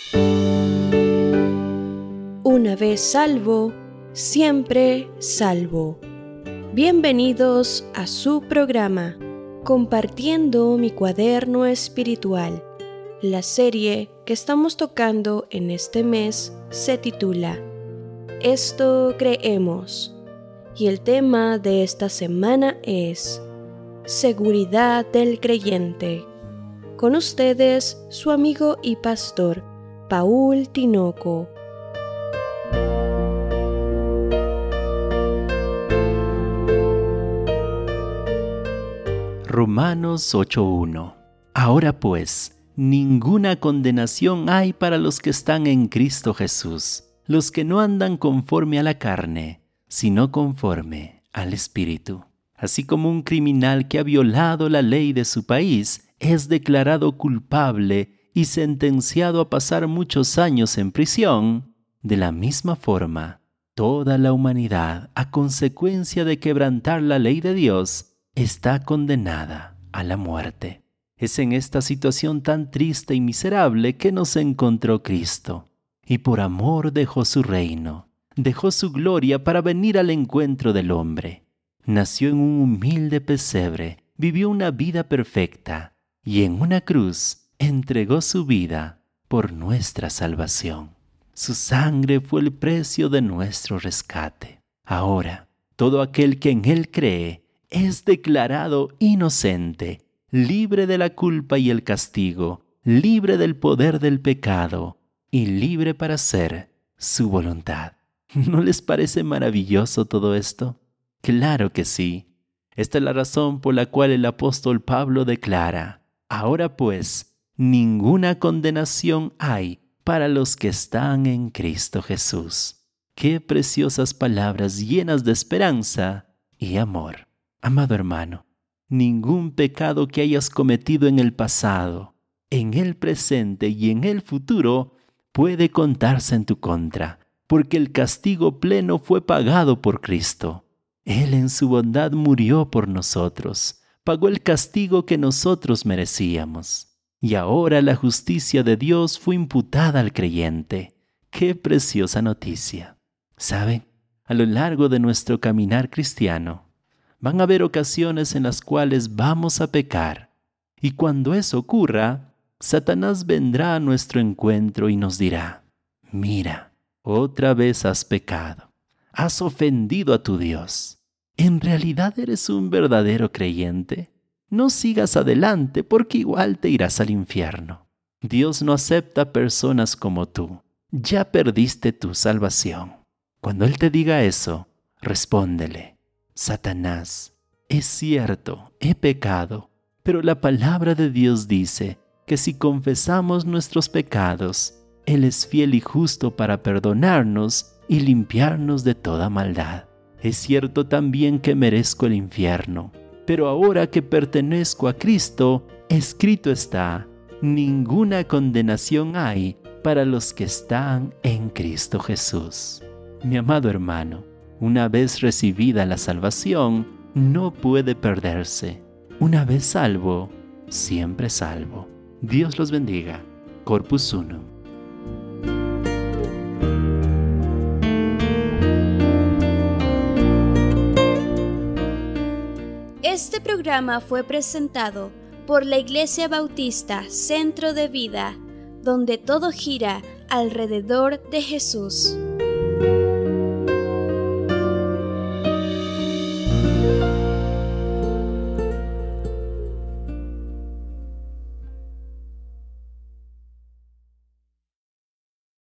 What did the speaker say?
Una vez salvo, siempre salvo. Bienvenidos a su programa, Compartiendo mi cuaderno espiritual. La serie que estamos tocando en este mes se titula Esto creemos. Y el tema de esta semana es Seguridad del creyente. Con ustedes, su amigo y pastor, Paul Tinoco. Romanos 8:1. Ahora pues, ninguna condenación hay para los que están en Cristo Jesús, los que no andan conforme a la carne, sino conforme al Espíritu. Así como un criminal que ha violado la ley de su país es declarado culpable y sentenciado a pasar muchos años en prisión, de la misma forma, toda la humanidad, a consecuencia de quebrantar la ley de Dios, está condenada a la muerte. Es en esta situación tan triste y miserable que nos encontró Cristo, y por amor dejó su reino, dejó su gloria para venir al encuentro del hombre. Nació en un humilde pesebre, vivió una vida perfecta, y en una cruz entregó su vida por nuestra salvación. Su sangre fue el precio de nuestro rescate. Ahora, todo aquel que en Él cree es declarado inocente, libre de la culpa y el castigo, libre del poder del pecado y libre para hacer su voluntad. ¿No les parece maravilloso todo esto? Claro que sí. Esta es la razón por la cual el apóstol Pablo declara: ahora pues, ninguna condenación hay para los que están en Cristo Jesús. Qué preciosas palabras llenas de esperanza y amor. Amado hermano, ningún pecado que hayas cometido en el pasado, en el presente y en el futuro puede contarse en tu contra, porque el castigo pleno fue pagado por Cristo. Él en su bondad murió por nosotros, pagó el castigo que nosotros merecíamos. Y ahora la justicia de Dios fue imputada al creyente. ¡Qué preciosa noticia! ¿Saben? A lo largo de nuestro caminar cristiano, van a haber ocasiones en las cuales vamos a pecar. Y cuando eso ocurra, Satanás vendrá a nuestro encuentro y nos dirá: mira, otra vez has pecado, has ofendido a tu Dios. ¿En realidad eres un verdadero creyente? No sigas adelante porque igual te irás al infierno. Dios no acepta personas como tú. Ya perdiste tu salvación. Cuando Él te diga eso, respóndele: Satanás, es cierto, he pecado, pero la palabra de Dios dice que si confesamos nuestros pecados, Él es fiel y justo para perdonarnos y limpiarnos de toda maldad. Es cierto también que merezco el infierno, pero ahora que pertenezco a Cristo, escrito está: ninguna condenación hay para los que están en Cristo Jesús. Mi amado hermano, una vez recibida la salvación, no puede perderse. Una vez salvo, siempre salvo. Dios los bendiga. Corpus Unum. Este programa fue presentado por la Iglesia Bautista Centro de Vida, donde todo gira alrededor de Jesús.